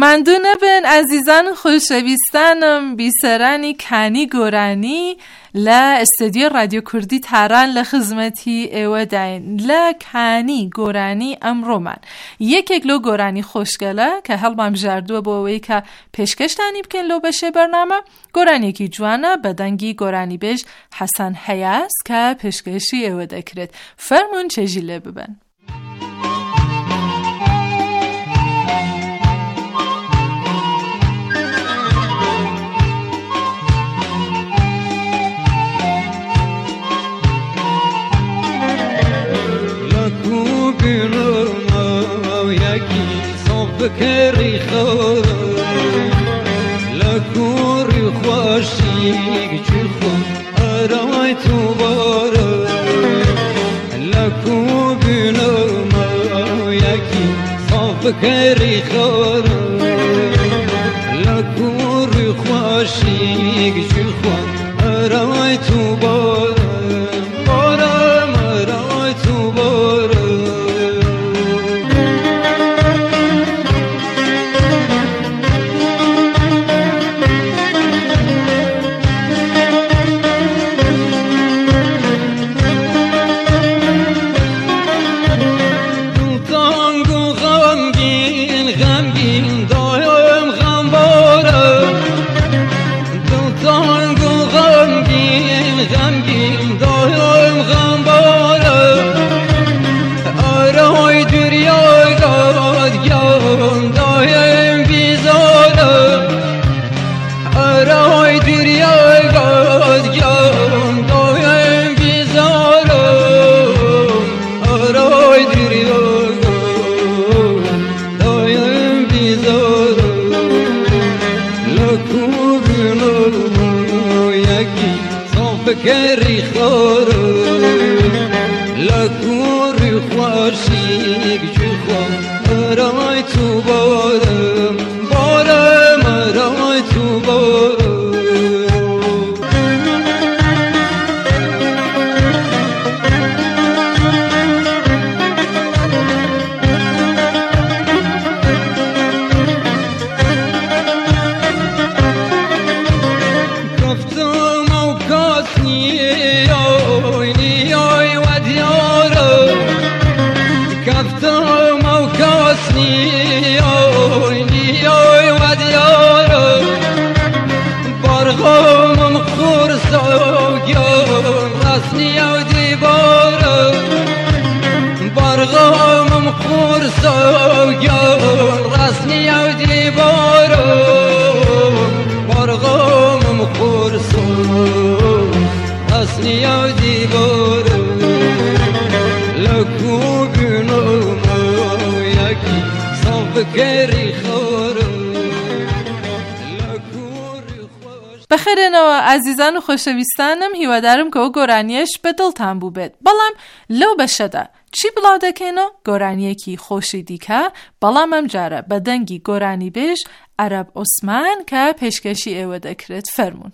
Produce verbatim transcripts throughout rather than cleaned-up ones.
مندونه بن عزیزان خوشویستانم بیسرانی کانی گورانی لا استدیو رادیو کردی تهران لخدمتی ایوه داین لا کانی گورانی امرو من یک اگلو گورانی خوشگله که هلبام جردو باوی که پیشکش تانی بکن لو بشه برنامه گورانی کی جوانه بدنگی گورانی بیش حسن حیاس که پیشکشی ایوه دکرد فرمون چجیله ببن. بکری خور لکوری خوشی چی خود ارای تو بار لکو بینم یکی صاف بکری خور لکوری خوشی چی خود ارای تو بار بارم ارای تو بار بکری خور لکوری خوشی چی خود ارای تو بارم بارم ارای تو بارم برغم خورسو گل رسمی او دیوارو برغم خورسو رسمی او دیوارو لکو بینم یکی صاف کری خورو بخیر نو عزیزان و خوشویستانم هیوادارم که او گورانیش به دلتان بو بید بلام لو بشده چی بلاده کنو گورانیه کی خوشی دیکه بلام هم جاره بدنگی گورانی بیش عرب عثمان که پیشکشی ایوه دکرد فرمون.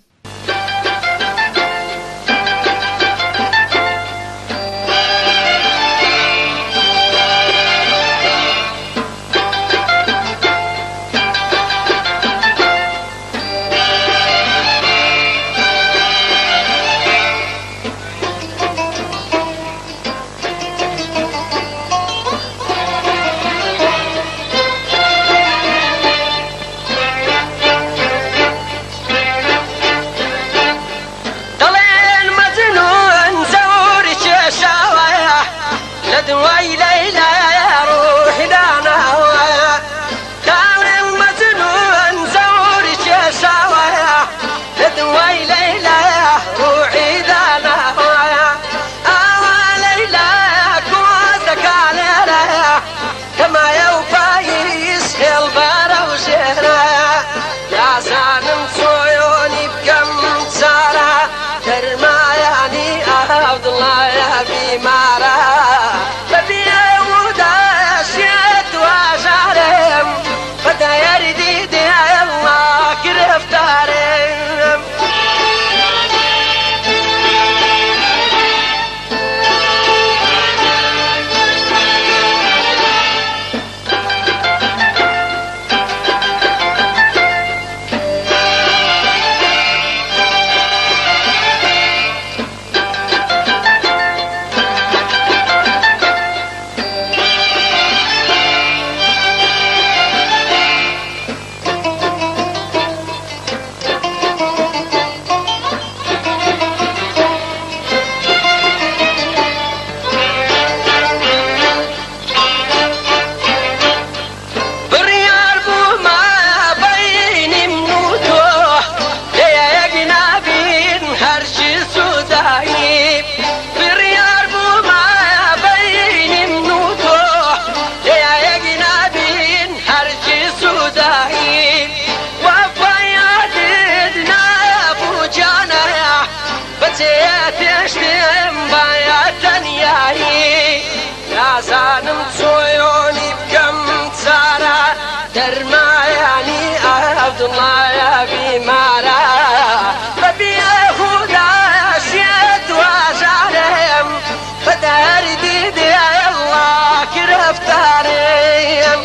نازانم چۆیۆنی بکەم چارە دەرمایانی عەبدوڵڵایە بیمارە بەبێ خوداشیە دوازارم بە دەردی دێڵڵا گرفتارم.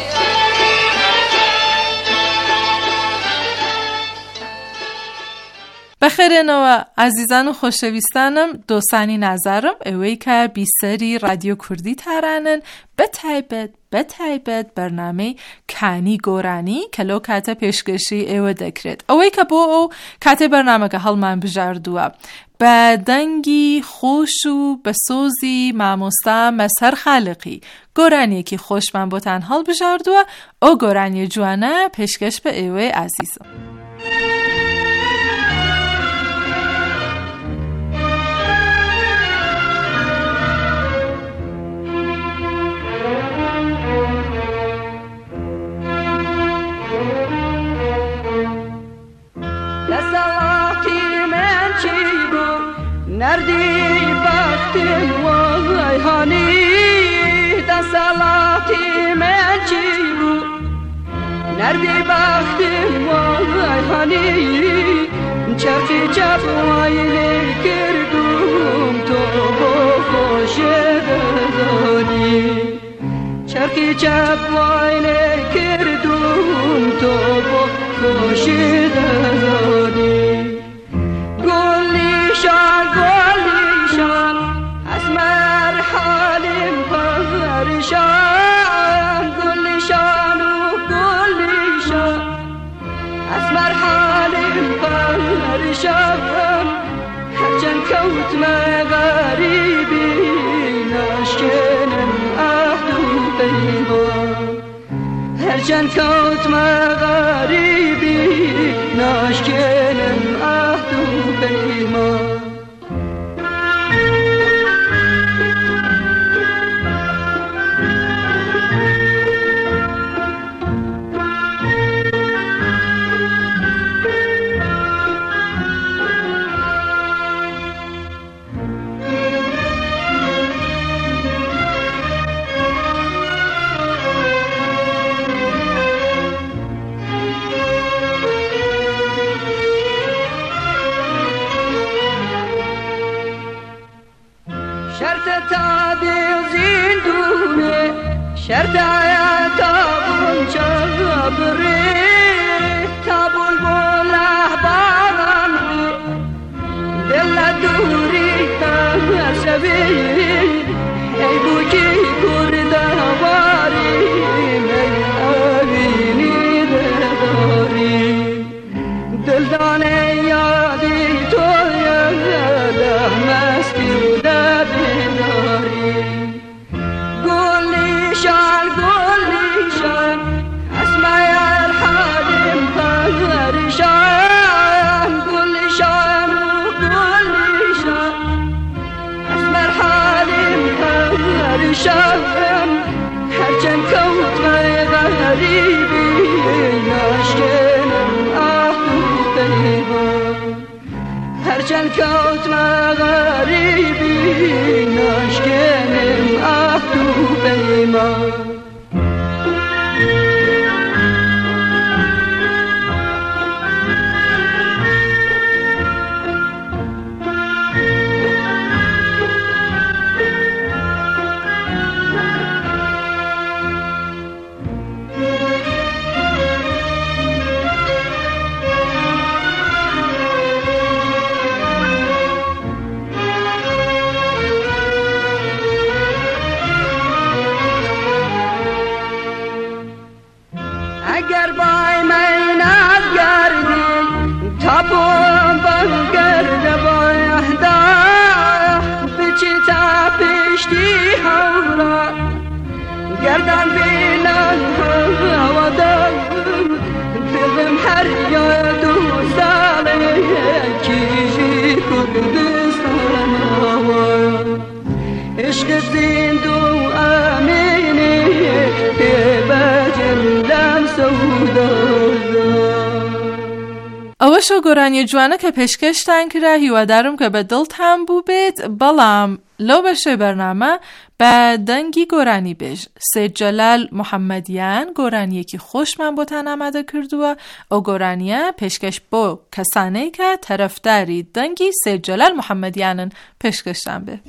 بەخێرێنەوە ئازیزان و خۆشەویستانم دۆسانی نازارم ئەوەی کە بیسەری رادیۆ کوردی تارانن بەتایبەت بەتایبەت بەرنامەی کانی گۆرانی کە لەو کاتە پێشکەشی ئێوە دەکرێت ئەوەی کە بۆ ئەو کاتێ بەرنامەکە هەڵمان بژاردووە بە دەنگی خۆش و بە سۆزی مامۆستا مەسهەر خالقی گۆرانیەکی خۆشمان بۆتان هەڵبژاردووە ئەو گۆرانیە جوانە پێشکەش بە ئێوەی ئازیزم. نردی وقتی وای هانی دستالاتی من چی بود نردی وقتی وای هانی چرخی چپ وایلی کردم تو با خوش دانی چرخی چپ وایلی کردم تو با خوش دانی گلیشان گلیشان اسمر حالیم پریشان گلیشان و گلیشان اسمر حالیم پریشان هرچند کوت مغریبی نشکنم عهد و پیمان هرچند کوت مغریبی نشکنم عهد و پیمان. شرط عیاتا بونچا بری تابول بوله باران دل دوری تشبی ای بوکی کرده واری می آبینی داری دل دانه یادی تو یاده مستی و دبیداری گلیشان گلیشان اسمای الحالیم پریشان گلیشان و گلیشان اسمای الحالیم پریشان هرچند کوت غریبی نشکنم عهد و پیمان هرچند کوت غریبی نشکنم عهد و پیمان. اگر بای من نگردی تابون بگرد بایده بچی تا پشتی هورا گردن بینن هوا دارم دلم هر یاد و ساله کیجی کردستان هوا عشق زندو امینی که بجم دم سودا. ئەوە باشو گرانی جوانه که پشکش تنکره هیو درم که به دل تم بو بید بالام لو بشه برنامه به دنگی گرانی بیش سید جلال محمدیان گرانیه که خوش من بوتن آمده کردوه او گرانیه پشکش بو کسانه که طرفداری دنگی سید جلال محمدیانن پشکشتن به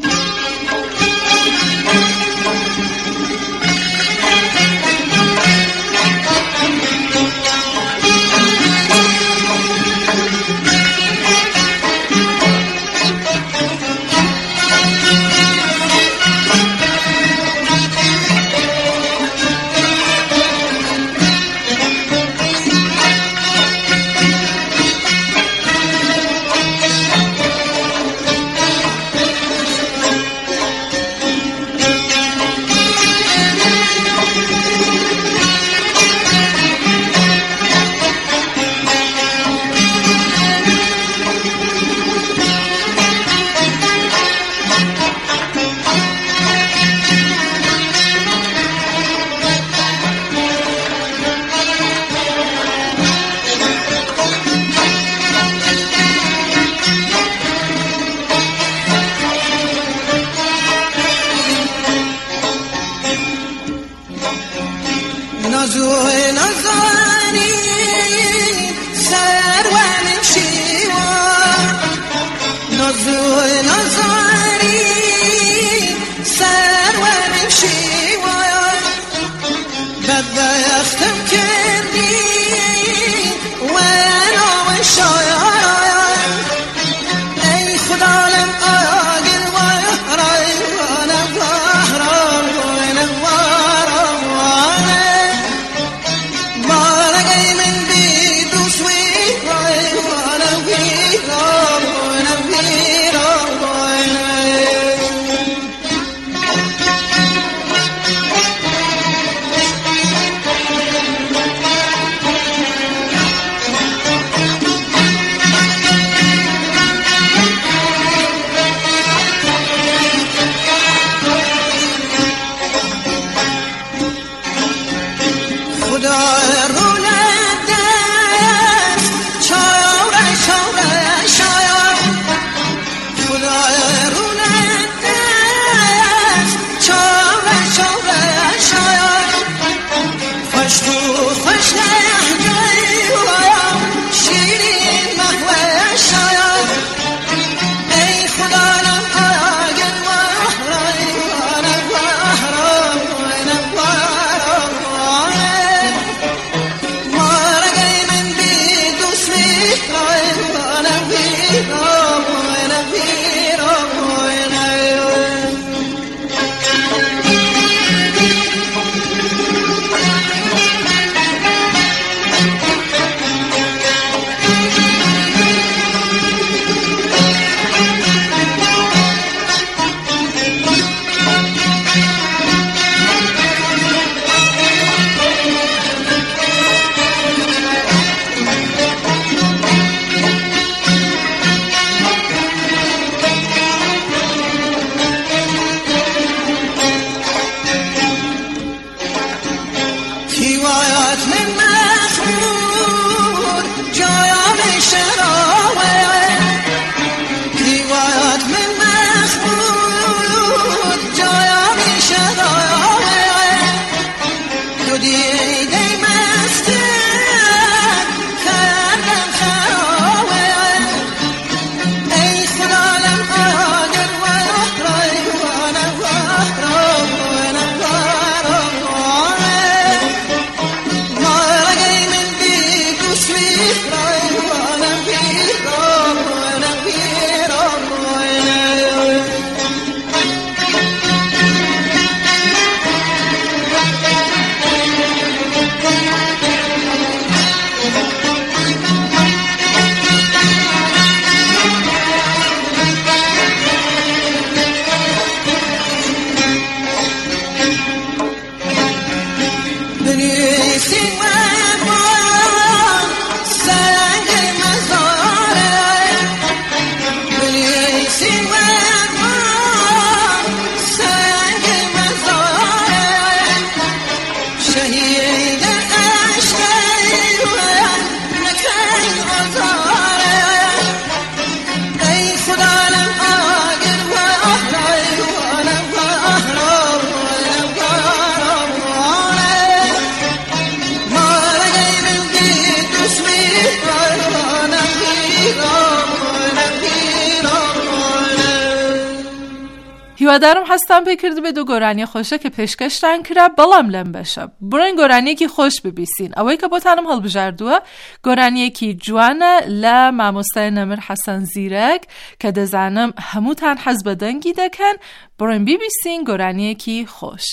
هیوادارم هەستان پێ کرد بێت و گۆرانی خۆشە کە پێشکەشتان کرا بەڵام لەم بەشە بڕۆین گۆرانیەکی خۆش ببیستین. ئەوەی کە بۆتانم هەڵبژاردووە گۆرانیەکی جوانە لە مامۆستای نەمر حەسەن زیرەک کە دەزانم هەمووتان حەز بە دەنگی دەکەن. بڕۆین بیبیستین گۆرانیەکی خۆش.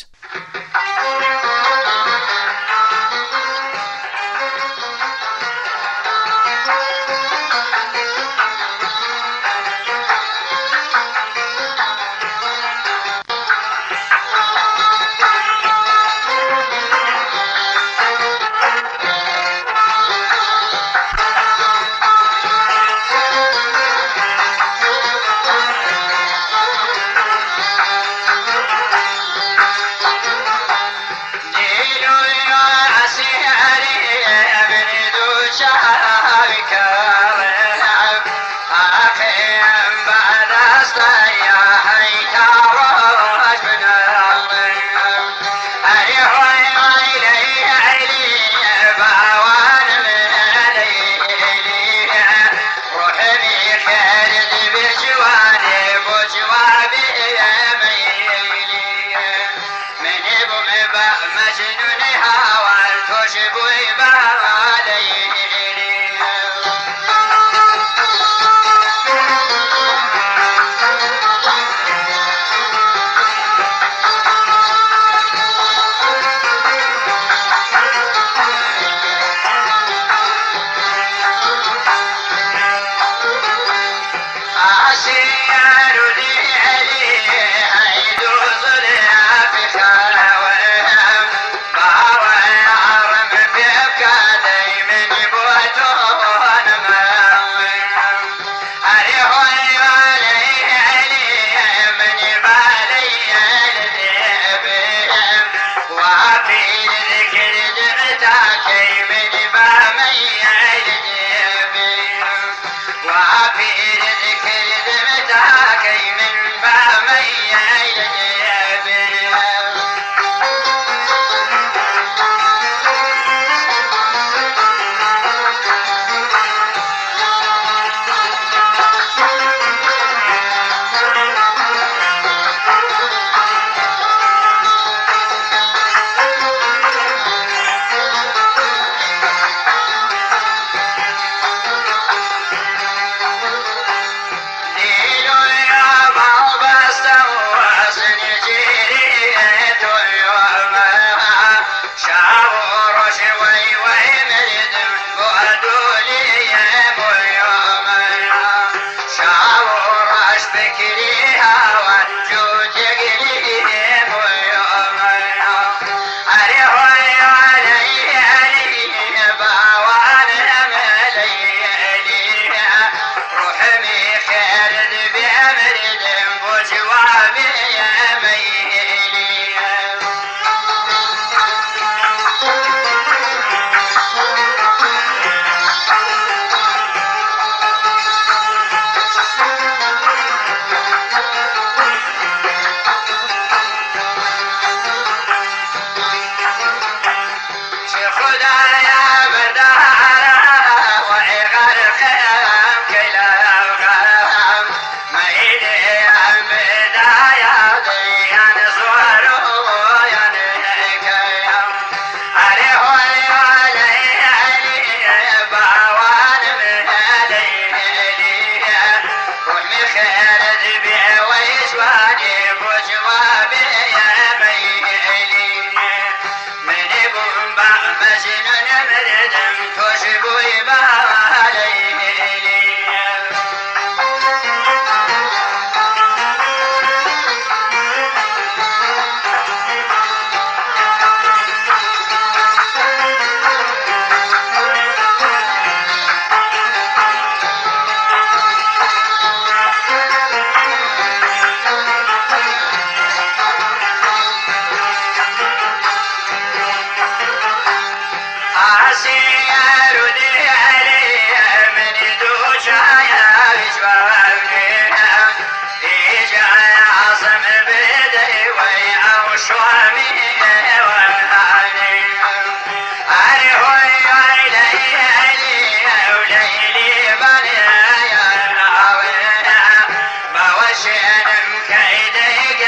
شنم كيدي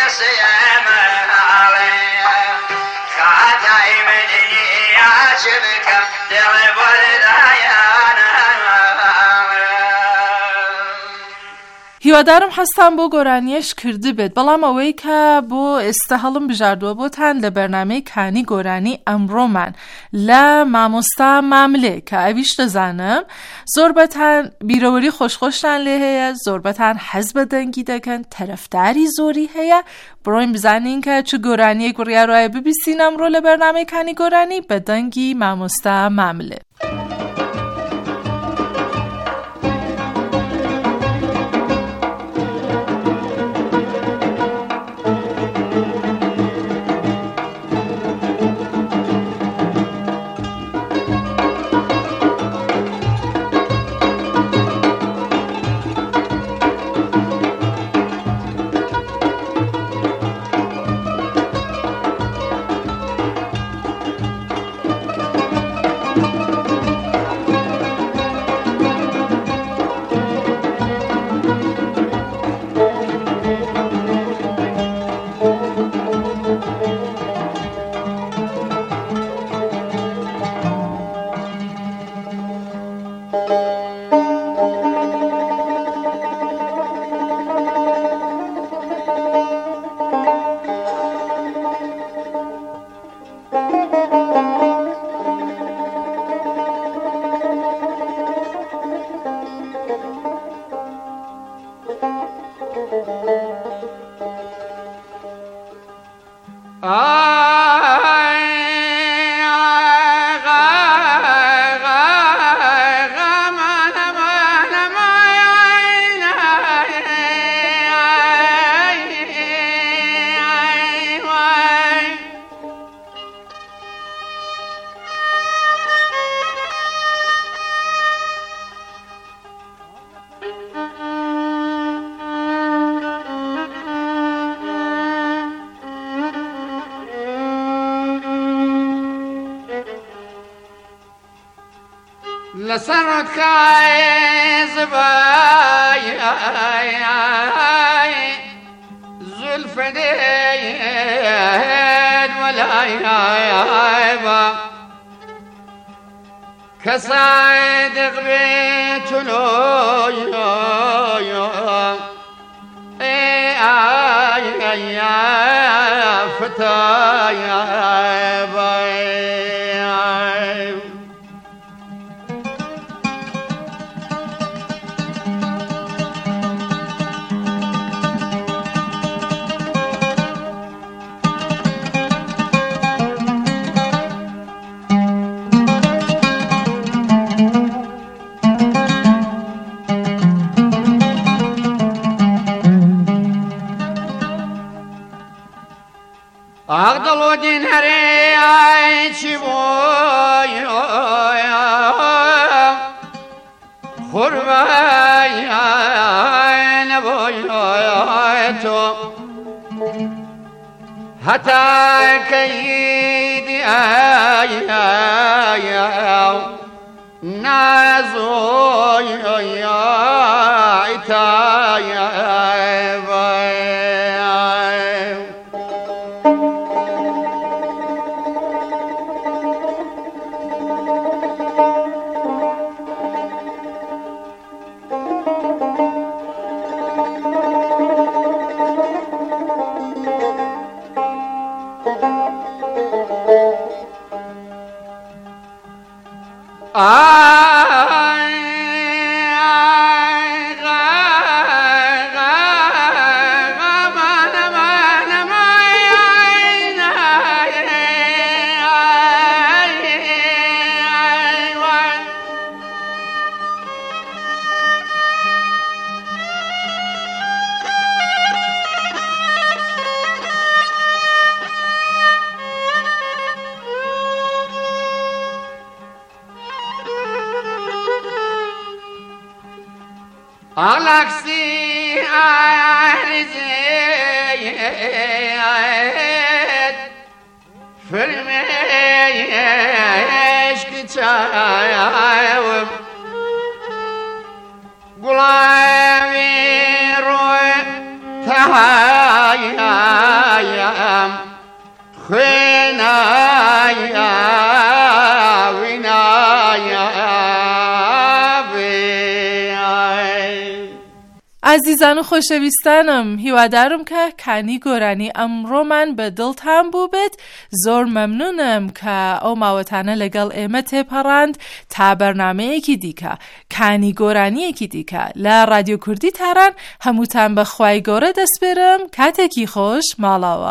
سيما عليا خاتي مني عاشبك دعب الديانا هیوادارم هەستان بۆ گۆرانیەش کردی بێت بەڵام ئەوەی کە بۆ ئێستا هەڵم بژاردووە بۆتان لە بەرنامەی کانی گۆرانی ئەمڕۆمان لە مامۆستا ماملێ کە ئەویش دەزانم زۆربەتان بیرەوەری خۆشخۆشتان لێ هەیە زۆربەتان حەز بە دەنگی دەکەن تەرەفداری زۆری هەیە بڕۆین بزانین کە چ گۆرانیەک بڕیارایە ببیستین ئەمڕۆ لە بەرنامەی کانی گۆرانی بە دەنگی مامۆستا ماملێ. لسرت خايز باي زلف ديد ولا كسعد غبيت له يا فتايا أغضل ودين هري عيشي بوي خرباي نبوي حتى كيدي آي نازوي عتاي Alaksi arziyet Firmeş gıçayım Gulavi roy tahayım وینایم عزیزان و خۆشەویستانم هیوادارم کە کانی گۆرانی ئەمڕۆ من بە دڵتان بوو بێت. زۆر مەمنونم کە ئەو ماوەتانە لەگەڵ ئێمە تێپەڕاند تا بەرنامەیەکی دیکە کانی گۆرانیەکی دیکە لە رادیۆ کوردی تاران. هەمووتان بە خوای گەورە دەسپێرم. کاتێکی خۆش ماڵاوە.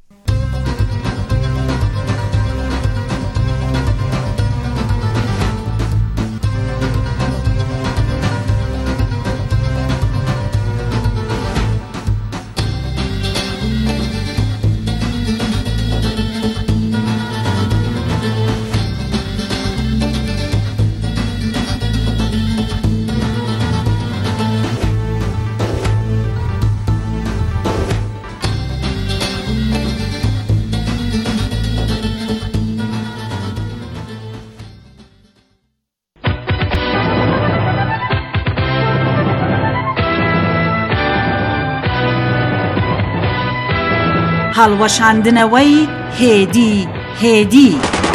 هەڵوەشاندنەوەی هێدی هێدی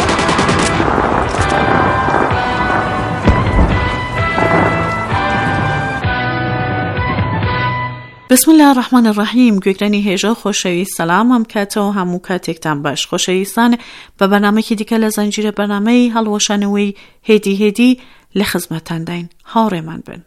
بسم الله الرحمن الرحیم. گوێگرانی هێژە خۆشەویست سەلام ئەم کاتەوە هەموو کاتێکتان باش. خۆشەویستان بە بەرنامەیەکی دیکە لە زەنجیرە بەرنامەی هەڵوەشانەوەی هێدی هێدی لە خزمەتتان داین. هاوڕێمان بن.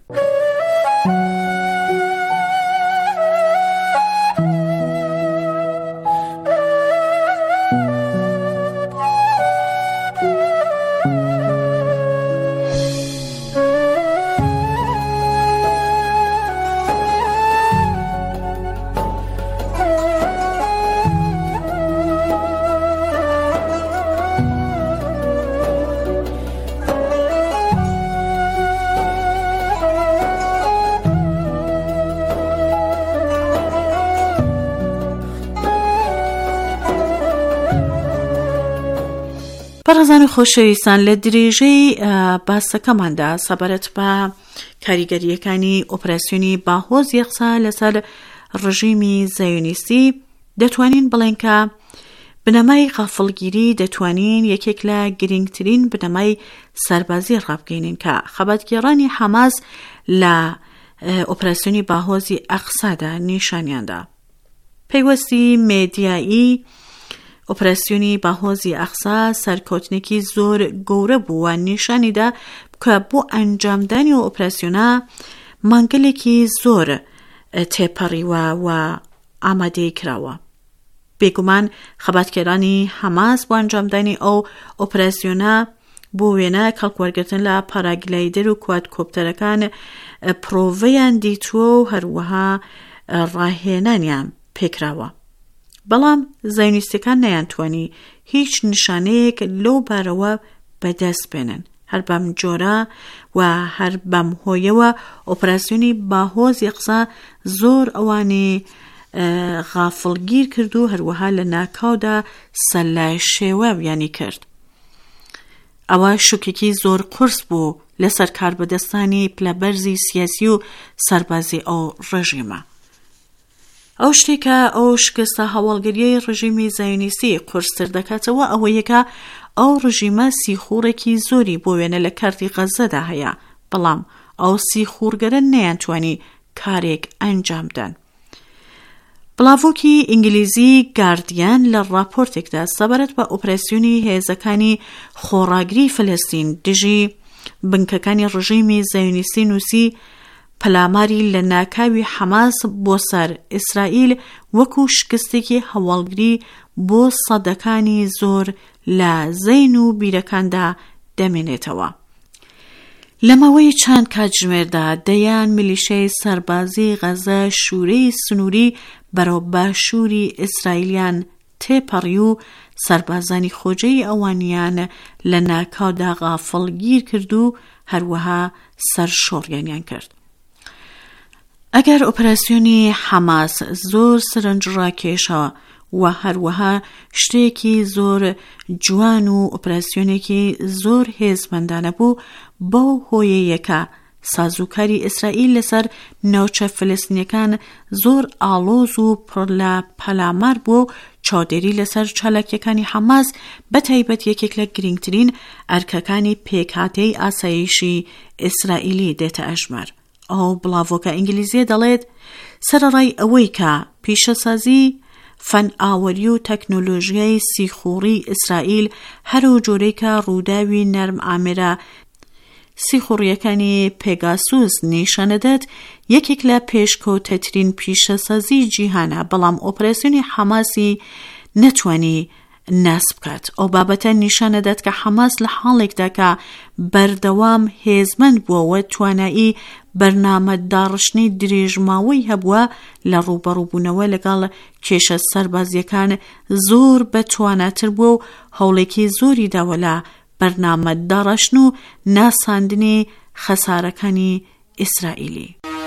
بەڕێزان و خۆشەویستان لە درێژەی باسەکەماندا سەبارەت بە کاریگەریەکانی ئۆپراسیۆنی باهۆز یەخسا لەسەر ڕژیمی زایۆنیستی دەتوانین بڵێن کە بنەمای غافڵگیری دەتوانین یەکێک لە گرنگترین بنەمای سەربازی ڕابگەینین کە خەبەتگێڕانی حەماس لە ئۆپراسیۆنی باهۆزی ئەقسادا نیشانیاندا. پەیوەستی مێدیایی ئۆپراسیۆنی باهۆزی ئەقسا سەرکەوتنێکی زۆر گەورە بوو و نیشانیدا کە بۆ ئەنجامدانی و ئۆپراسیۆنە مانگلێکی زۆر تێپەڕیوە و ئامادەی کراوە. بێگومان خەباتکێرانی حەماس بۆ ئەنجامدانی ئەو ئۆپراسیۆنە بۆ وێنە کەڵکوەرگرتن لە پاراگلایدەر و کوادکۆپتەرەکان پرۆڤەیان دیتووە و هەروەها ڕاهێنانیان پێکراوە. بەڵام زایۆنیستەکان نەیانتوانی هیچ نیشانەیەک لەو بارەوە بەدەست بێنن. هەر بەم جۆرە و هەر بەم هۆیەوە ئۆپراسیۆنی باهۆز یەخسا زۆر ئەوانێ غافڵگیر کرد و هەروەها لە ناکاودا سەلای شێوەویانی کرد. ئەوە شوکێکی زۆر قورس بوو لەسەر کاربەدەستانی پلەبەرزی سیاسی و سەربازی ئەو ڕژیمە. ئەو شتێکە ئەو شکستە هەواڵگەریەی ڕژیمی زایۆنیستی قورستر دەکاتەوە ئەوە یەکە ئەو ڕژیمە سیخوڕێکی زۆری بۆ وێنە لە کارتی غەزەدا هەیە، بەڵام ئەو سیخوڕگەرە نەیانتوانی کارێک ئەنجامدان. بڵاوۆکی ئینگلیزی گاردیان لە راپۆرتێکدا سەبارەت بە ئۆپراسیۆنی هێزەکانی خۆڕاگری فەلەستین دژی بنکەکانی ڕژیمی زایۆنیستی نووسی پەلاماری لە ناکاوی حەماس بۆ سەر ئیسرائیل وەکو شکستێکی هەواڵگری بۆ سەدەکانی زۆر لە زەین و بیرەکاندا دەمێنێتەوە. لە ماوەی چەند کاتژمێردا دەیان میلیشەی سەربازی غەزە شوورەی سنووری بەرەو باشووری ئیسرائیلیان تێپەڕی و سەربازانی خۆجەی ئەوانیان لە ناکاودا غافڵگیر کرد و هەروەها سەرشۆڕیانیان کرد. ئەگەر ئۆپراسیۆنی حەماس زۆر سرنج ڕاکێشەوە و هەروەها شتێکی زۆر جوان و ئۆپراسیۆنێکی زۆر هێزمەندانە بوو، بەو هۆیەیەکە سازوکاری ئیسرائیل لەسەر ناوچە فلستینیەکان زۆر ئاڵۆز و پڕ لە پەلامار بوو چاودێری لەسەر چالاکیەکانی حەماس بە تایبەت یەکێک لە گرنگترین ئەرکەکانی پێکهاتەی ئاسایشی ئیسرائیلی دێتە ئەژمەر. ئەو بڵاڤۆکە ئینگلیزیە دەڵێت سەرەڕای ئەوەی کە پیشەسازی فەن ئاوەری و تەکنۆلۆژیای سیخوڕی ئیسرائیل هەرو جۆرەی کە ڕووداوی نەرم ئامێرە سیخوڕیەکانی پێگاسوس نیشانەدات یەکێک لە پێشکەوتەترین پیشەسازی جیهانە، بەڵام ئۆپراسیۆنی حەماسی نەتوانی ناس بکات. ئەو بابەتە نیشانەدات کە حەماس لە حاڵێکدا کە بەردەوام هێزمەند بووەوە توانایی بەرنامە داڕشتنی درێژماوەی هەبووە لە ڕووبەڕووبوونەوە لەگەڵ کێشە سەربازیەکان زۆر بەتواناتر بووە و هەوڵێکی زۆری داوە لە بەرنامە داڕشتن و ناساندنی خەسارەکانی ئیسرائیلی.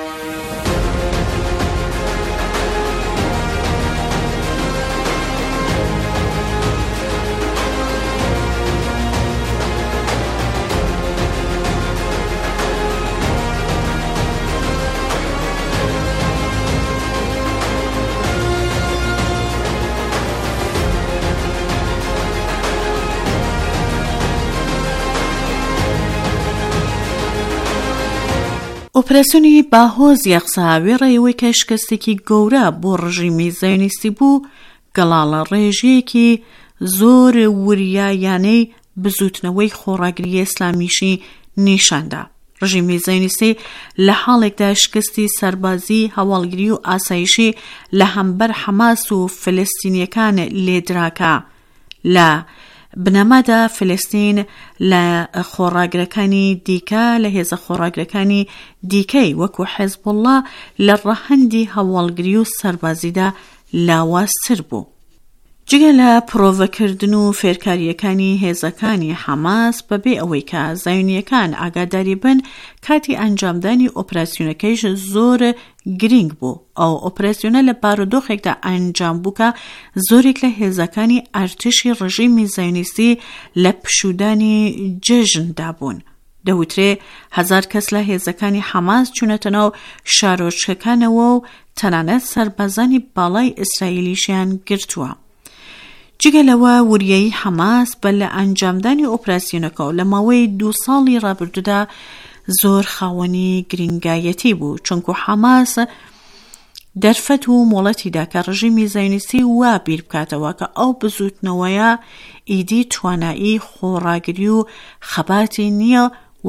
ئۆپراسیۆنی باهۆز یەخسا وێڕێەوەی کە شکستێکی گەورە بۆ ڕژیمی زایۆنیستی بوو، گەڵاڵە ڕێژەیەکی زۆر وریایانەی بزوتنەوەی خۆڕاگریی ئیسلامیشی نیشاندا. ڕژیمی زایۆنیستی لە حاڵێکدا شکستی سەربازی، هەواڵگری و ئاسایشی لە هەمبەر حەماس و فلستینیەکان لێدراکە. لە بنەمادا فلستین لە خۆڕاگرەکانی دیکە لە هێزە خۆڕاگرەکانی دیکەی وەکو حیزبوڵڵا لە ڕەهەندی هەواڵگری و سەربازیدا لاوازتر بوو. جگە لە پرۆڤەکردن و فێرکاریەکانی هێزەکانی حەماس بەبێ ئەوەی کە زایۆنیەکان ئاگاداری بن، کاتی ئەنجامدانی ئۆپراسیۆنەکەیش زۆر گرنگ بوو. ئەو ئۆپراسیۆنە لە بارودۆخێکدا ئەنجام بوو کە زۆرێک لە هێزەکانی ئەرتشی ڕژیمی زایۆنیستی لە پشودانی جێژندا بوون. دەوترێ هەزار کەس لە هێزەکانی حەماس چوونەتە ناو شارۆچکەکانەوە و تەنانەت سەربازانی باڵای ئیسرائیلیشیان گرتووە. جگە لەوە وریایی حەماس بە لە ئەنجامدانی ئۆپراسیۆنەکە و لە ماوەی دوو ساڵی ڕابردوودا زۆر خاوەنی گرنگایەتی بوو، چونکو حەماس دەرفەت و مۆڵەتیدا کە ڕژیمی زایۆنیستی وا بیر بکاتەوە کە ئەو بزوتنەوەیە ئیدی توانایی خۆڕاگری و خەباتی نییە و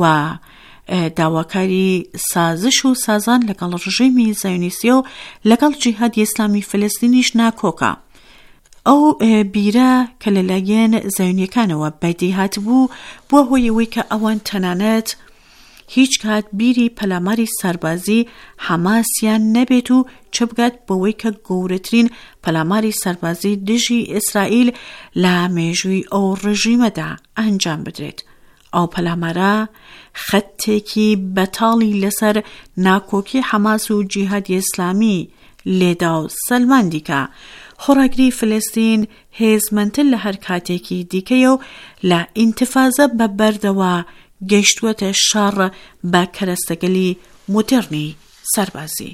داواکاری سازش و سازان لەگەڵ ڕژیمی زایۆنیستی و لەگەڵ جیهادی ئیسلامی فلستینیش ناکۆکە. ئەو بیرە کە لەلایەن زایۆنیەکانەوە بەدی هات بوو بووە هۆیەوەی کە ئەوان تەنانەت هیچ کات بیری پەلاماری سەربازی حەماسیان نەبێت و چ بگات بەوەی کە گەورەترین پەلاماری سەربازی دژی ئیسرائیل لە مێژووی ئەو ڕژیمەدا ئەنجام بدرێت. ئەو پەلامارە خەتێکی بەتاڵی لەسەر ناکۆکی حەماس و جیهادی ئیسلامی لێدا و سەلمان دیکە خۆڕاگری فلستین هێزمەندتر لە هەر کاتێکی دیکەیە و لە ئینتیفازە بە بەردەوە گەیشتووەتە شەڕ بە کەرەستەگەلی مۆدێرنی سەربازی.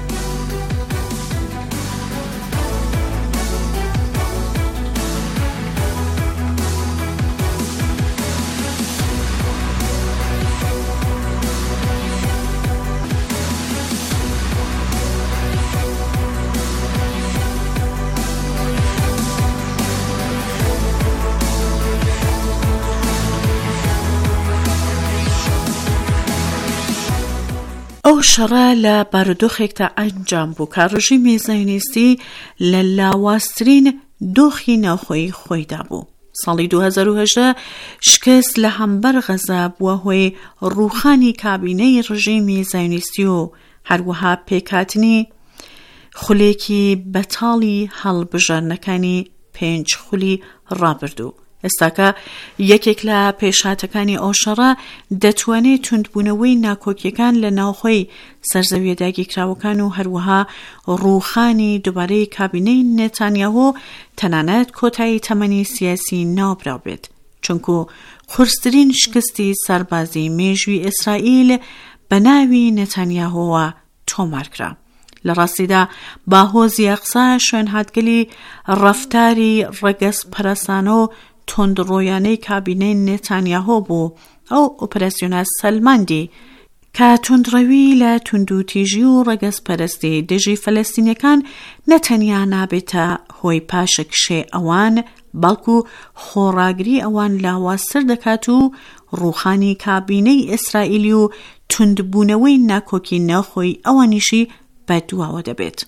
ئەو شەڕە لە بارودۆخێکدا ئەنجام بوو کە ڕژیمی زایۆنیستی لە لاوازترین دۆخی ناوخۆی خۆیدا بوو. ساڵی دوو هەزار و هەژدە شکست لە هەمبەر غەزا بووە هۆی ڕووخانی کابینەی ڕژیمی زایۆنیستی و هەروەها پێکهاتنی خولێکی بەتاڵی هەڵبژارنەکانی پێنج خولی ڕابردوو. ئێستاکە یەکێک لە پێشهاتەکانی ئەو شەڕە دەتوانێت توندبوونەوەی ناکۆکیەکان لە ناوخۆی سەرزەویە داگیرکراوەکان و هەروەها ڕووخانی دووبارەی کابینەی نێتانیاهۆ تەنانەت کۆتایی تەمەنی سیاسی ناوبراو بێت، چونکو قورسترین شکستی سەربازی مێژووی ئیسرائیل بەناوی نێتانیاهۆوە تۆمارکرا. لە ڕاستیدا باهۆزی ئەقسا شوێن هاتگەلی ڕەفتاری ڕەگەز پەرەسانە و تۆندڕۆیانەی کابینەی نێتانیاهۆ بوو. ئەو ئۆپەراسیۆنە سەلماندی کە توندڕەوی لە توندوتیژی و ڕەگەزپەرستی دژی فەلەستینیەکان نەتەنیا نابێتە هۆی پاشەکشێ ئەوان، بەڵکو خۆڕاگری ئەوان لاوازتر دەکات و ڕووخانی کابینەی ئیسرائیلی و توندبوونەوەی ناکۆکی ناوخۆی ئەوانیشی بەدواوە دەبێت.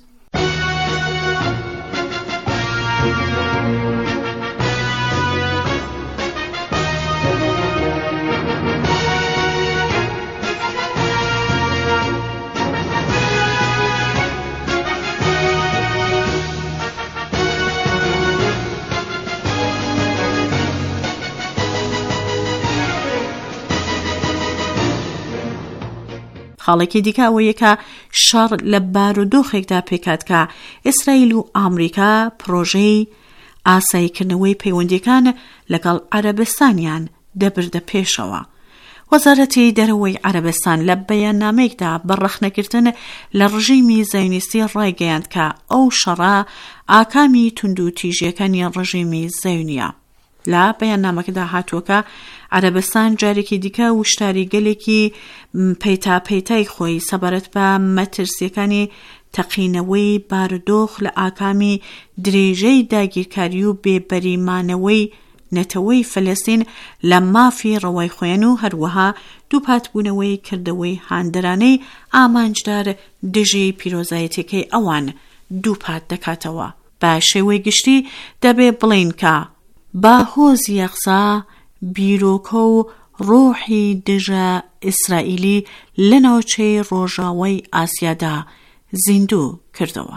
خاڵێکی دیکە ئەوەیە کە شەڕ لە بارودۆخێکدا پێکات کە ئیسرائیل و ئامریکا پرۆژەی ئاساییکردنەوەی پەیوەندیەکان لەگەڵ عەرەبستانیان دەبردە پێشەوە. وەزارەتی دەرەوەی عەرەبستان لە بەیاننامەیەکدا بەڕەخنەگرتن لە ڕژیمی زایۆنیستی ڕایگەیاند کە ئەو شەڕە ئاکامی توندوتیژیەکانی ڕژیمی زایۆنیە. لە بەیاننامەکەدا هاتووەکە عەرەبستان جارێکی دیکە وشتاری گەلێکی پەیتاپەیتای خۆی سەبارەت بە مەترسیەکانی تەقینەوەی بارودۆخ لە ئاکامی درێژەی داگیرکاری و بێبەریمانەوەی نەتەوەی فەلەستین لە مافی ڕەوای خۆیان و هەروەها دووپاتبوونەوەی کردەوەی هاندەرانەی ئامانجدار دژی پیرۆزایەتەکەی ئەوان دووپات دەکاتەوە. بە شێوەی گشتی دەبێ بڵین کە باهۆزی ئەقسا بیرۆکە و ڕۆحی دژە ئیسرائیلی لە ناوچەی ڕۆژاوای ئاسیادا زیندوو کردەوە.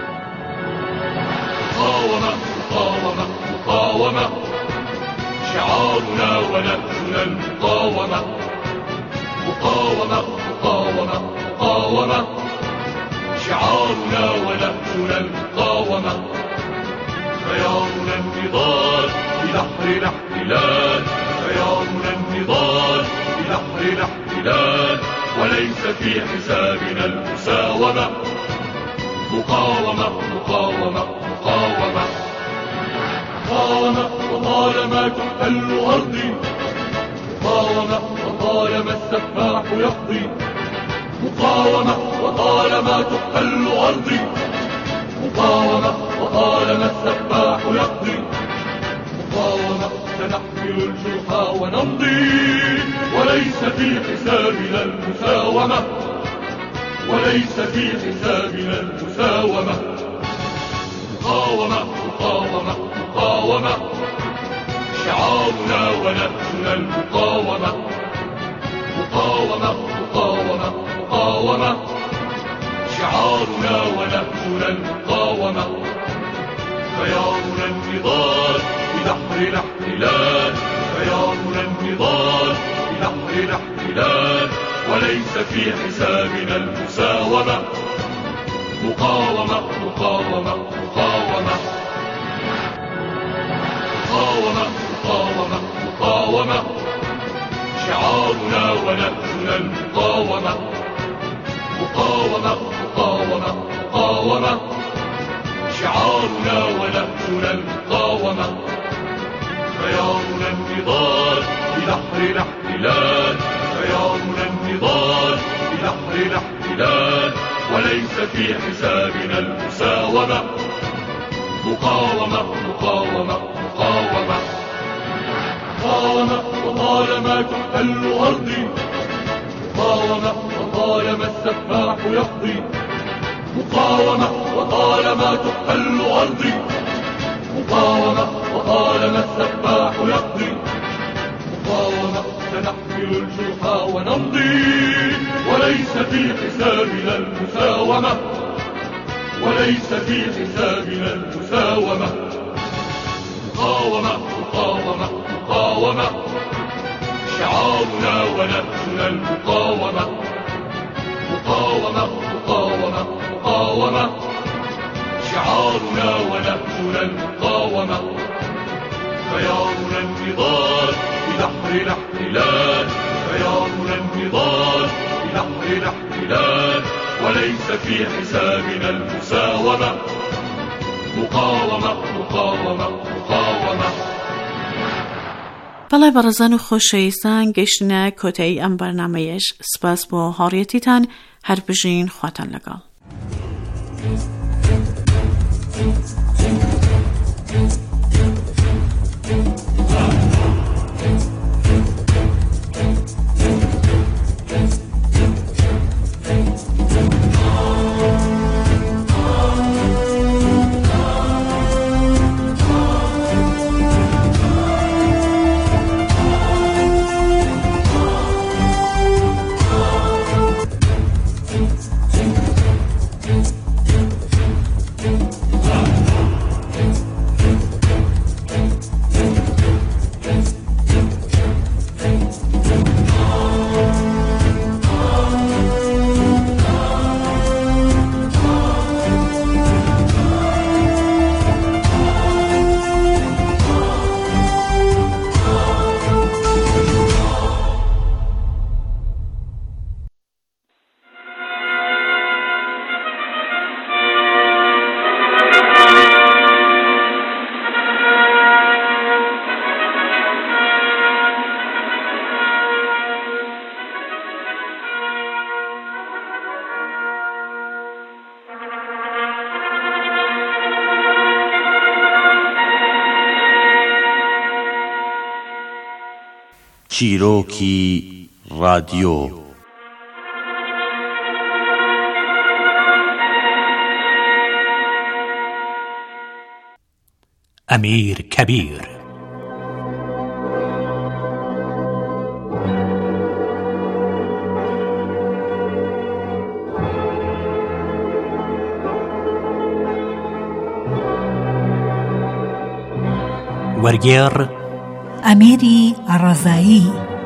مقاومة مقاومة مقاومة شعارنا ونهجنا المقاومة مقاومة مقاومة مقاومة شعارنا ونهجنا المقاومة خيارنا النضال ببحر الاحتلال خيارنا النضال ببحر الاحتلال وليس في حسابنا المساومة مقاومة مقاومة مقاومة مقاومة وطالما تحتل أرضي مقاومة وطالما السفاح يقضي مقاومة وطالما تحتل أرضي مقاومة وطالما السفاح يقضي مقاومة سنحمل الجرحى ونمضي وليس في حسابنا المساومة وليس في حسابنا المساومة مقاومة مقاومة مقاومة شعارنا ونهجنا المقاومة مقاومة مقاومة مقاومة شعارنا ونهجنا المقاومة خيارنا النضال ببحر الاحتلال خيارنا النضال ببحر الاحتلال وليس في حسابنا المساومة مقاومة مقاومة مقاومة مقاومة مقاومة مقاومة شعارنا ونهجنا المقاومة مقاومة مقاومة مقاومة شعارنا ونهجنا المقاومة خيارنا النضال ببحر الاحتلال خيارنا النضال ببحر الاحتلال وليس في حسابنا المساومة مقاومة مقاومة مقاومة مقاومة وطالما تحتل أرضي مقاومة وطالما السفاح يقضي مقاومة وطالما تحتل أرضي مقاومة وطالما السفاح يقضي مقاومة سنحمل الجرحى ونمضي وليس في حسابنا المساومة وليس في حسابنا المساومة مقاومة مقاومة مقاومة شعارنا ونهجنا المقاومة مقاومة مقاومة مقاومة شعارنا ونهجنا المقاومة خيارنا النضال ببحر الاحتلال خيارنا النضال ببحر الاحتلال وليس في حسابنا المساومة. مقاومة مقاومة مقاومة. بەڵێ بەڕێزان و خۆشەویستان گەیشتنە کۆتایی ئەم بەرنامەیەش. سپاس بۆ هاوڕێیەتیتان، هەر بژین خواتان لەگەڵ. چیرۆکی رادیۆ. امیر کبیر. وەرگێڕ ئەمیری ڕەزایی.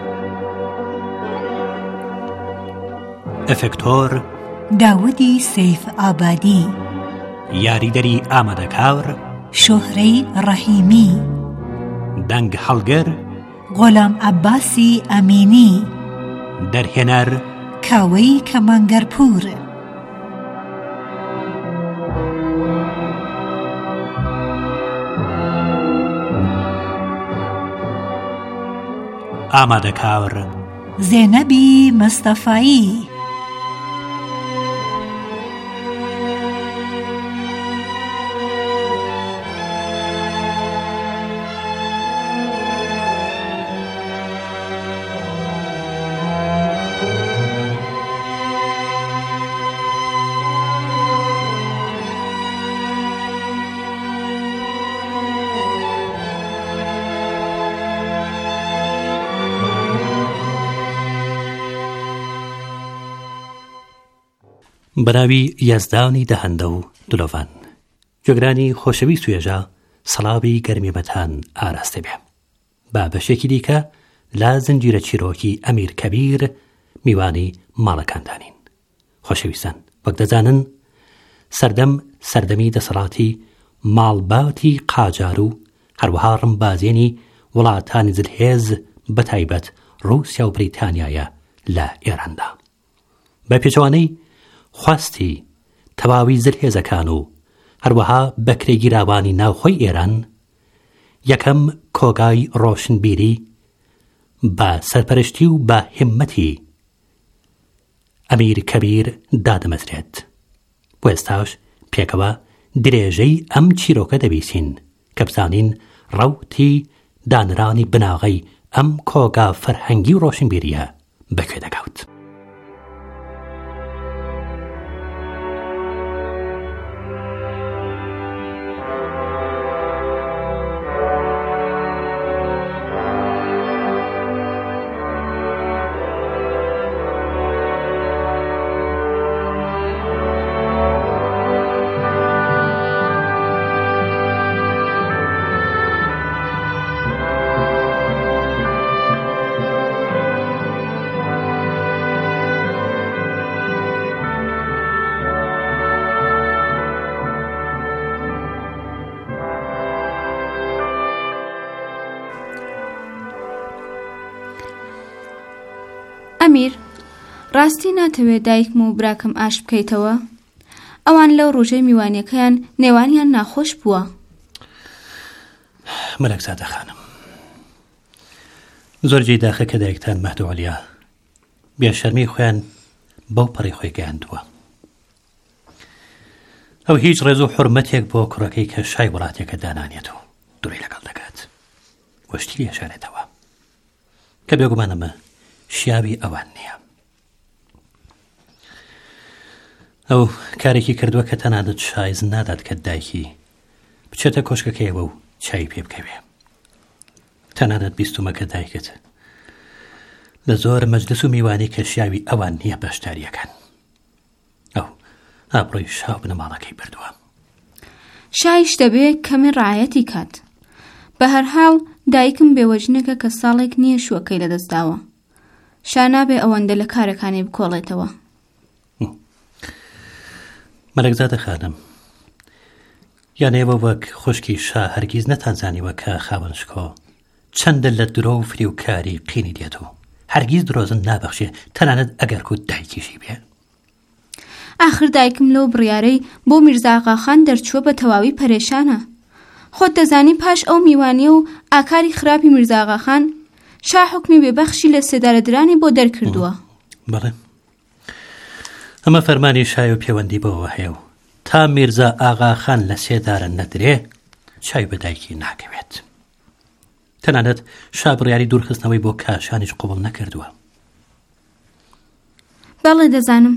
ئەفێکتۆر داودی سەیف ئابادی. یاریدەری ئامادەکار شۆهرەی ڕەحیمی. دەنگ هەڵگر غۆلام عەباسی ئەمینی. دەرهێنەر کاوەی کەمانگەرپور. ئامادەکار زێنەبی مەستەفایی. بەناوی یازدانی دەهەندە و دلۆڤان. گوێگرانی خۆشەویست و ێژە، سەڵاوی گەرمیێمەتان ئاراستە بێ. با بەشێکی دیکە لە زنجیرە چیرۆکی ئەمیر کەبیر میوانی ماڵەکاندانین. خۆشەویستان، وەک دەزانن سەردەم سەردەمی دەسەڵاتی ماڵباتی قاجار و هەروەها ڕمبازێنی وڵاتانی جلهێز بەتایبەت ڕووسیا و بریتانیایە لە ئێراندا. بە پێچەوانەی خواستی تەواوی زلهێزەکان و هەروەها بەکرێگیراوانی ناوخۆی ئێران، یەکەم کۆگای ڕۆشنبیری بە سەرپەرشتی و بە هیممەتی ئەمیر کەبیر دادەمەزرێت. بۆ ئێستاش پێکەوە درێژەی ئەم چیرۆکە دەبیستین کە بزانین ڕەوتی دانرانی بناغەی ئەم کۆگا فەرهەنگی و ڕۆشنبیریە بەکوێ دەکەوت. ئەمیر، ڕاستی ناتەوێت دایکم و براکەم ئاش بکەیتەوە؟ ئەوان لەو ڕۆژەی میوانیەکەیان نێوانیان ناخۆش بووە. مەلەکزادە خانم، زۆرجێ داخە کە دایکتان مەهدوعەلیا بێشەرمی خۆیان بەو پەڕی خۆی گەیاندووە. ئەو هیچ ڕێز و حورمەتێک بۆ کوڕەکەی کە شای وڵاتێکە دانانێت و دوڕی لەگەڵ دەکات وەشتی لێشارێتەوە کە بێگومان ئەمە شیاوی ئەوان نییە. ئەو کارێکی کردووە کە تەنانەت شایز نادات کە دایکی بچێتە کۆشکەکەیەوە و چای پێ بکەوێ. تەنانەت بیستومەکە دایکت لە زۆر مەجلس و میوانی کە شیاوی ئەوان نییە بەشداریەکان. ئەو ئابڕۆی شاو بنە ماڵەکەی بردووە. شایش دەبێت کەمی ڕایەتی کات. بە هەرحاڵ دایکم بێوەجنێکە کە ساڵێک نییە شوەکەی لەدەستداوە. شا نابێ ئەوەندە لە کارەکانی بکۆڵێتەوە. مەلەکزادە خانم، یانێوە وەک خوشکی شا هەرگیز نەتانزانیوە کە خاوەنشکۆ چەندە لە درۆ و فری و کاری قینی دێت و هەرگیز درۆزن نابەخشێ تەنانەت ئەگەر کو دایکیشی بێ. ئاخر دایکم لەو بڕیارەی بۆ میرزاغاخان دەرچووە بە تەواوی پەرێشانە. خۆت دەزانی پاش ئەو میوانیە و ئاکاری خراپی میرزاغاخان شا حکمی بێبەخشی لە سێدارەدرانی بۆ دەرکردووە. بەڵێ ئەمە فەرمانی شای و پەیوەندی بەوە هەیە و تا میرزا ئاغاخان لە سێدارە نەدرێ چای بە دایکی ناکەوێت. تەنانەت شا بڕیاری دوورخستنەوەی بۆ کاشانیش قوبڵ نەکردووە. بەڵێ دەزانم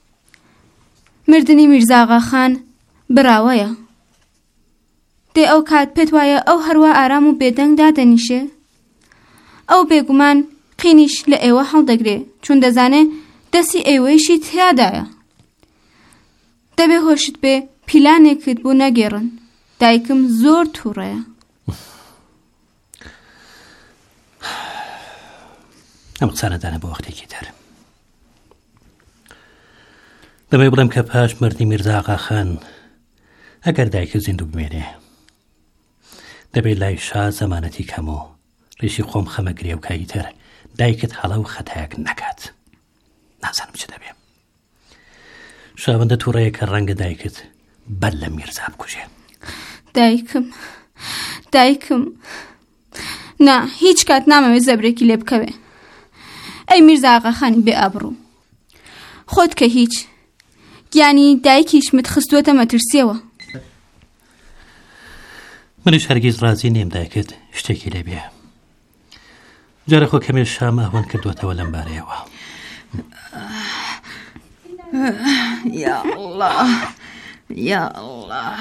مردنی میرزاغاخان براوەیە. دێ ئەو کات پێت وایە ئەو هەروە ئارام و بێدەنگ دادەنیشێ؟ ئەو بێگومان قینیش لە ئێوە هەڵدەگرێ چون دەزانێ دەستی ئێوەیشی تیادایە. دەبێ هۆشت بێ پیلانێکت بۆ نەگێڕن. دایکم زۆر تووڕەیە. ئەم قسانەدانە بۆ وەختێکی تر. دەبێ بڵێم کە پاش مردنی میرزاغاخان ئەگەر دایکت زیندوو بمێنێ دەبێت لای شا زەمانەتی کەم و ڕیشی خۆم خەمەگرێ و کایی تر دایکت هەڵە و خەتایەک نەکات. نازانم چ دەبێ. شاوەندە تووڕەیە کە ڕەنگە دایکت بەر لە میرزا بکوژێ. دایکم دایکم نا هیچ کات نامەوێت زەبرێکی لێ بکەوێ. ئەی میرزاغاخانی بێ ئابڕوو، خۆت کە هیچ گیانی دایکیش متخستوەتە مەترسیەوە. منیش هەرگیز ڕازی نیم دایکت شتێکی لێ بێ. جارە خۆ کەمێ شام ئەوەن کردوەتەوە لەم بارەیەوە. یا الله یا الله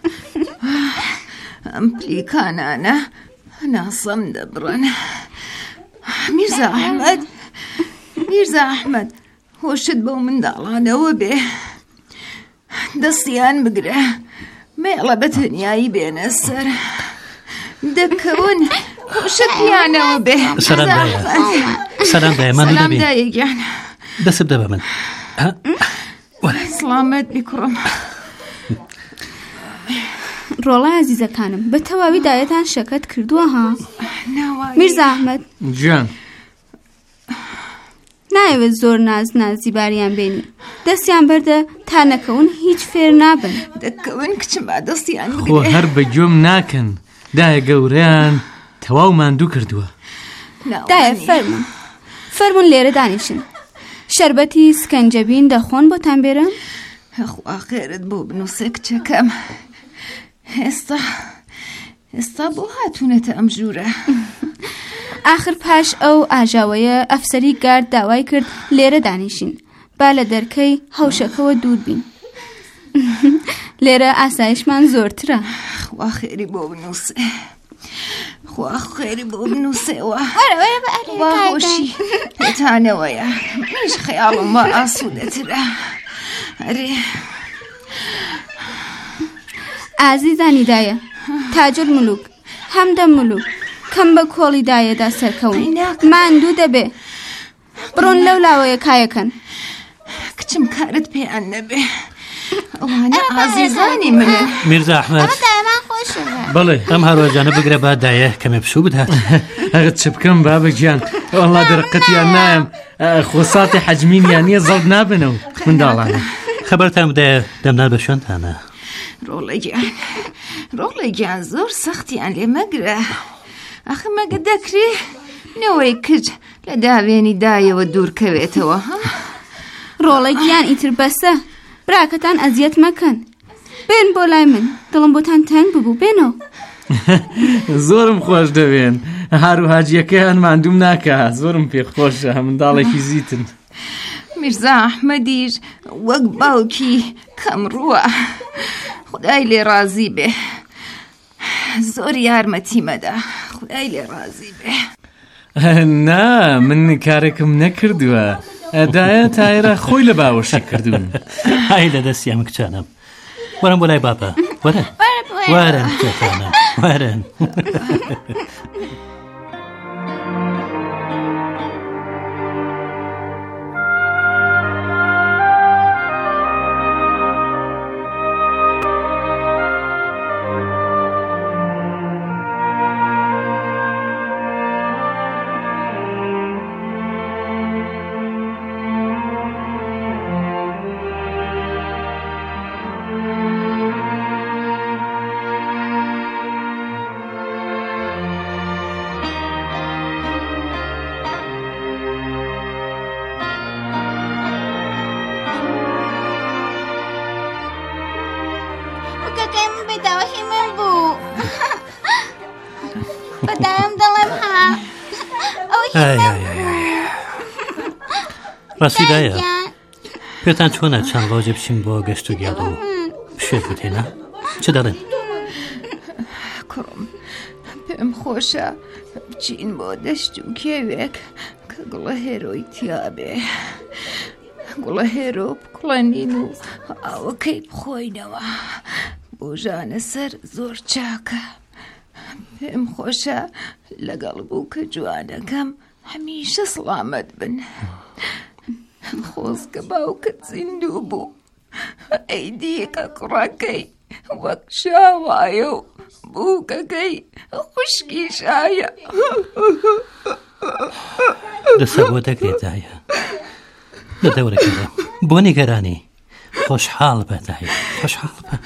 ئەم پلیکانانە ناسەم دەبڕن. میرزا ئەحمەد میرزا ئەحمەد هۆشت بەو منداڵانەوە بێ، دەستیان بگرە مێڵە بە تەنیایی بێنە سەر دەکەون هۆشت پیانەوە بێ. سەلام دایە سەلام دایە مانوو دەبێ. سەلام دایەگیان دەست بدە بە من. سڵامەت بیکڕم. ڕۆڵای عەزیزەکانم بە تەواوی دایەتان شەکەت کردووە ها؟ میرزا ئەحمەد جان نایەوێت زۆر ناز نازی باریان بێنی. دەستیان بەردە تا نەکەون هیچ فێر نابن. دەکەون کچم با دەستیان خۆ هەر بە گوێم ناکەن. دایە گەورەیان تەواو ماندوو کردووە. دایە فەرمون فەرمون لێرە دانیشن. شەربەتی سکەنجەبین دەخۆن بۆتان بێرم؟ خوا خێرت بۆ بنووسە کچەکەم. ئێستا ئێستا بۆ هاتوونەتە ئەم ژوورە؟ آخر پاش ئەو ئاژاوەیە ئەفسەری گارد داوای کرد لێرە دانیشین با لە دەرکەی هەوشەکەوە دوور بین. لێرە ئاسایشمان زۆرترە. خوا خێری بۆ بنووسێ خوا خێری بۆ بنووسێەوە. وا خۆشی هێتانەوەیە منیش خەیاڵم وا ئاسوودەترە. ئەرێ ئازیزانی دایە تاجر ملوک هەمدە ملوک کەم بە کۆڵی دایەدا سەرکەون ماندوو دەبێ. بڕۆن لەو لاوەیە کایەکەن. کچم کارت پێیان نەبێ ئەوانە ئازیزانی منن. میرزا ئەحمەد بەڵێ ئەم هەروەجانە بگرە با دایە کەمێ پشوو بدات ئەگەت چ بکەم بابە گیان وەڵا دەرقەتیان نایم خۆساتی حەجمینیان نییە زەڵ نابنەوە منداڵانە خەبەرتان بدایە دەمنا بە شوێنتانە ڕۆڵە گیان ڕۆڵە گیان زۆر سەختیان لێ مەگرە ئەخە مەگە دەکرێ نەوەی کچ لە داوێنی دایەوە دوورکەوێتەوە ها ڕۆڵە گیان ئیتر بەسە براکەتان ئەزیەت مەکەن بێن بۆ لای من دڵم بۆتان تەنگ ببوو بێنەوە زۆرم خۆش دەوێن هاروهاجیەکەیان ماندوم ناکە زۆرم پێ خۆشە منداڵێکی زیتن میرزا ئەحمەدیش وەک باوکی کەم ڕووە خودای لێ ڕازی بێ زۆر یارمەتی مەدا خودای لێ ڕازی بێ نا من کارێکم نەکردووە دایە تایرە خۆی لە باوەشی کردوون های لە دەستیام کچانم وەرن بۆ لای بابە وەرن وەرن کچانە وەرن ڕاستی دایە پێتان چۆنە چەند ڕۆژێ بچین بۆ گەشت و گیاد و پشێت بتێنە چ دەڵێن کوڕم پێم خۆشە بچین بۆ دەشت و کێوێک کە گوڵە هێرۆی تیابێ گوڵە هێرۆ بکڵەنین و ئاوەکەی بخۆینەوە بۆ ژانە سەر زۆر چاکە پێم خۆشە لەگەڵ بوو کە جوانەکەم هەمیشە سڵامەت بن خۆزگە باوکت زیندوو بوو ئەیدیەکە کوڕەکەی وەک شاوایە و بووکەکەی خوشکی شایە دەسە بۆ دەگرێت دایە لە دەورەکەدا بۆ نیگەرانی خۆشحاڵ بە دایە خۆشحاڵ بە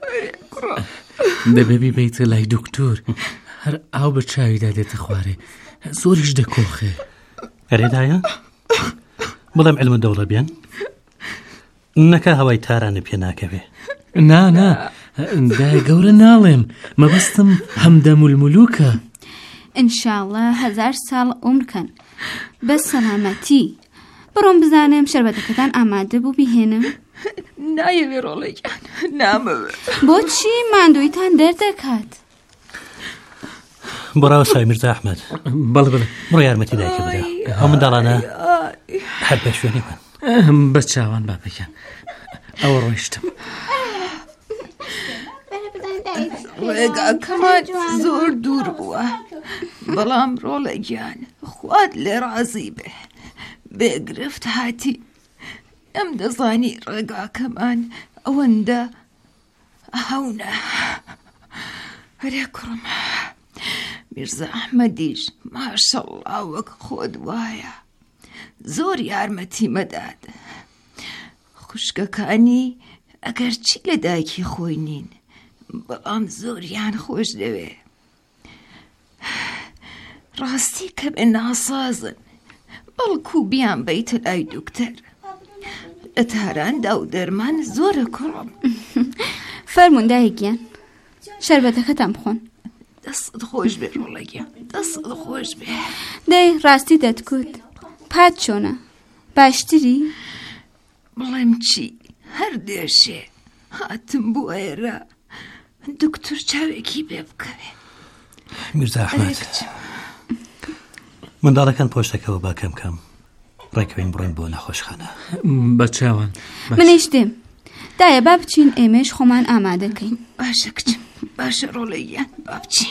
دەبێبی بیتە لای دکتۆر هەر ئاو بە چاویدا دێتە خوارێ زۆریش دەکۆخێ ئەرێ دایە بەڵام علم دەوڵە بێن نەکە هەوای تارانە پێ ناکەوێ نا نا دای گەورە ناڵێم مەبەستم هەمدەم المولوکە ئینشاڵڵا هەزار ساڵ عومرکەن بە سەلامەتی بڕۆم بزانم شەربەتەکەتان ئامادە بوو بیهێنم نایەوێ ڕۆڵێکیان نامەوێ بۆچی ماندوویتان دەردەکات بڕاوە سای میرزا ئەحمەد بەڵێ بڵێ بڕۆ یارمەتی دایکە بدە ئەو منداڵانە هەر بە شوێنی من بە چاوان بابەکەن ئەوە ڕۆیشتم ڕێگاکەمان زۆر دوور بووە بەڵام ڕۆڵەگیان خوات لێ ڕازی بێ بێگرفت هاتی ئەم دەزانی ڕێگاکەمان ئەوەندە هەونە هەرێ کوڕم میرزا ئەحمەدیش ماشەڵڵا وەک خۆت وایە زۆر یارمەتی مەدات خوشکەکانی ئەگەر چی لە دایکی خۆی نین بەڵام زۆریان خۆش دەوێ ڕاستی کە بێ ناسازن بەڵکو بیان بیتە لای دوکتەر لە تاراندا و دەرمان زۆرە کوڕم فەرموون دایکیان شەربەتەکەتان بخۆن دەست خۆش بێ ڕۆڵەگیان دەست خۆش بێ دەی ڕاستی دەتکوت پات چۆنە باشتری بڵێم چی هەر دێشێ هاتم بۆ ئێرە دکتۆر چاوێکی بێ بکەوێ میرزا ئەحمەد منداڵەکان پۆشتەکەەوە با کەم کەم ڕێکوین بڕۆین بۆ نەخۆشخانە بە چاوان منیش دێم دایە با بچین ئێمەش خۆمان ئامادەکەین باشە کچم باشە ڕۆڵەیان با بچین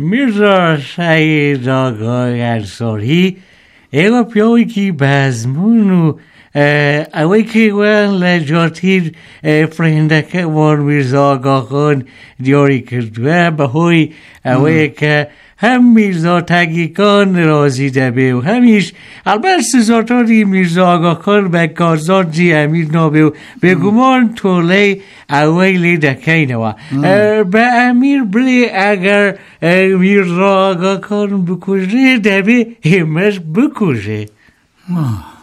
میرزا سعید آقای انصاری ایگا پیوی کی بزمونو اوی که وان لجاتیر فرهندکه وان میرزا آقا خان دیاری کردوه بهوی اوی که هم میرزا تگیکان رازی دبه و همیش البته سزاتاری میرزا آقا خان به کارزاد جی امیر نابه و به گمان توله اویلی دکینوا به امیر بلی اگر میرزا آقا خان بکشه دبه همش بکشه.